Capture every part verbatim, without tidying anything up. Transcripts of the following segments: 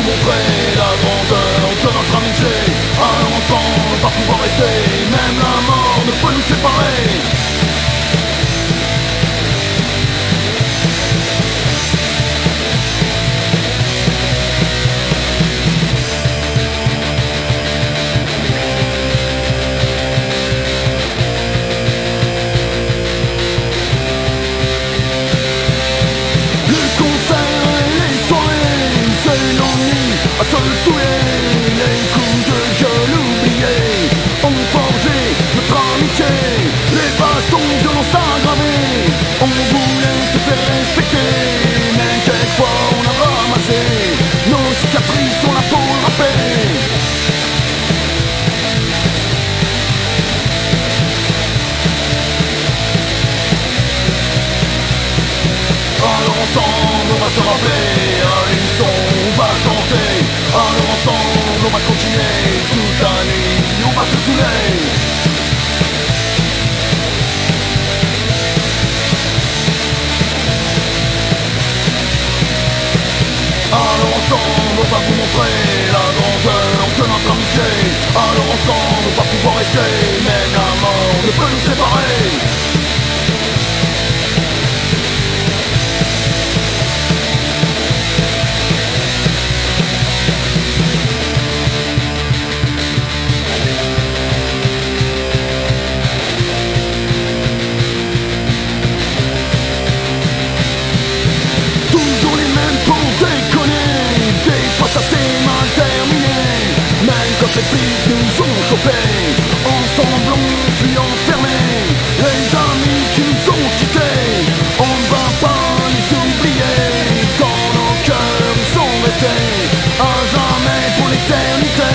montrer la grandeur de notre amitié. Alors ensemble on va pouvoir rester, même la mort ne peut nous séparer. À se le souhaiter, les coups de gueule oubliés ont forgé notre amitié. Les bastons violence aggravés, on voulait se faire respecter, mais quelquefois on a ramassé nos cicatrices sur la peau râpée. Alors ensemble on va se rappeler, à l'unisson on va chanter. Alors ensemble on va continuer, toute la nuit on va se saouler. Alors ensemble on va vous montrer la grandeur de notre amitié. Alors ensemble on va pouvoir rester, même la mort ne peut nous séparer. Les flics nous ont chopés, ensemble on fut enfermés. Les amis qui nous ont quittés, on ne va pas les oublier. Dans nos cœurs ils sont restés, à jamais pour l'éternité.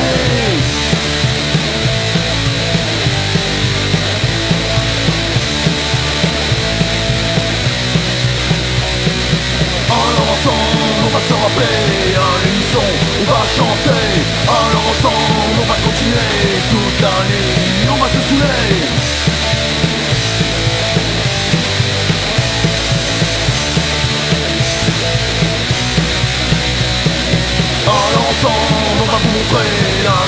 Alors ensemble on va se rappeler, à l'unisson on va chanter. Alors ensemble on va continuer, toute la nuit on va se saouler. Alors ensemble on va vous montrer la